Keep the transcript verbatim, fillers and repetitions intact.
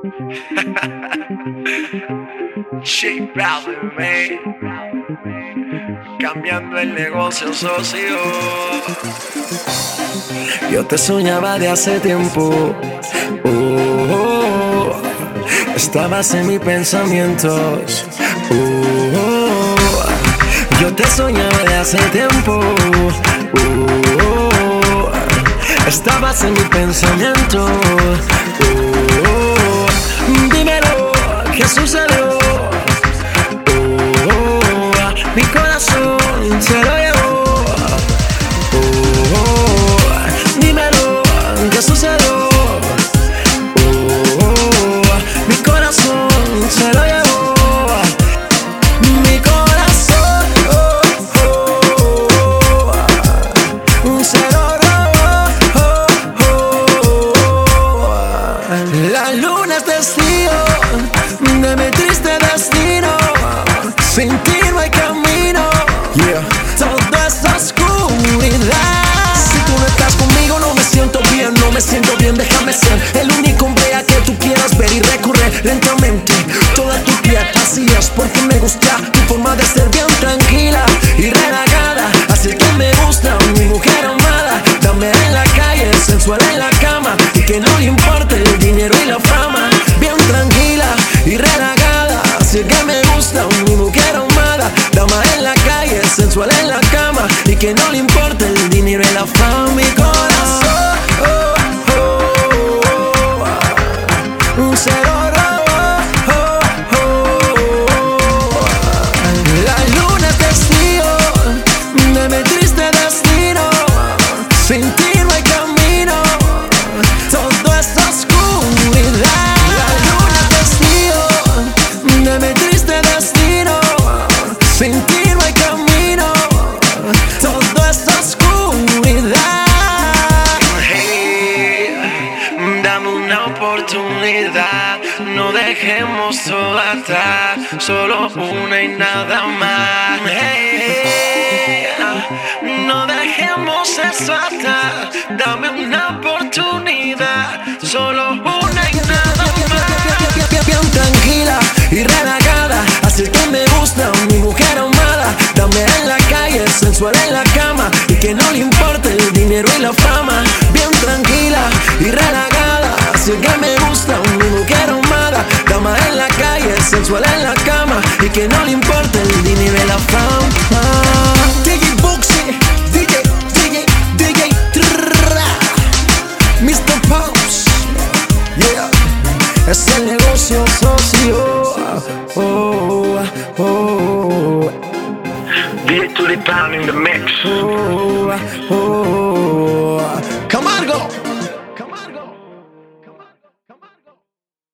J Balvin, man. Cambiando el negocio, socio. Yo te soñaba de hace tiempo. Oh, oh, oh. Estabas en mis pensamientos. Oh, oh. Yo te soñaba de hace tiempo. Oh, oh. Estabas en mis pensamientos. Oh, oh. Dímelo, ¿qué sucedió? Oh, oh. Mi corazón se lo llevó. Oh, oh. Dímelo, ¿qué sucedió? Oh, oh. Mi corazón se lo llevó. Mi corazón oh, oh, oh. Se lo robó. Oh, oh. La luna es testigo de mi triste destino. Sin ti no hay camino. Yeah. Todo es oscuridad. Si tú no estás conmigo no me siento bien. No me siento bien, déjame ser el único hombre a que tú quieras ver y recurrir lentamente. Toda tu piel así es porque me gusta tu forma de ser bien tranquila y relajada. Así que me gusta mi mujer amada. Dame en la calle, sensual en la cama, y que no le importe el dinero y la fama. Bien tranquila y relajada. Así que me gusta mi mujer amada. Dama en la calle, sensual en la cama, y que no le importe el dinero y la fama. Mi corazón oh, oh, oh, oh, se lo robó. Oh, oh, oh. La luna es testigo de mi triste destino. Sin ti no hay camino. Todo es oscuridad. La luna es testigo de mi triste destino. Sin ti no hay camino. Todo es oscuridad. Hey, dame una oportunidad. No dejemos todo atrás. Solo una y nada más. Hey, no dejemos eso atrás. Dame una oportunidad. Solo una y nada más. Bien tranquila y relajada. Así que me gusta mi mujer amada. Dame en la calle, sensual en la cama, y que no le importe el dinero y la fama. Bien tranquila y relajada. Así que me gusta mi mujer amada. Dama en la calle, sensual en la cama, y que no le importe el dinero y la fama. D J Buxi, D J, D J, D J Trrra, mister Pops, yeah. Es el negocio socio. Oh, oh, oh. D J Tulipán in the mix. Oh, oh, oh.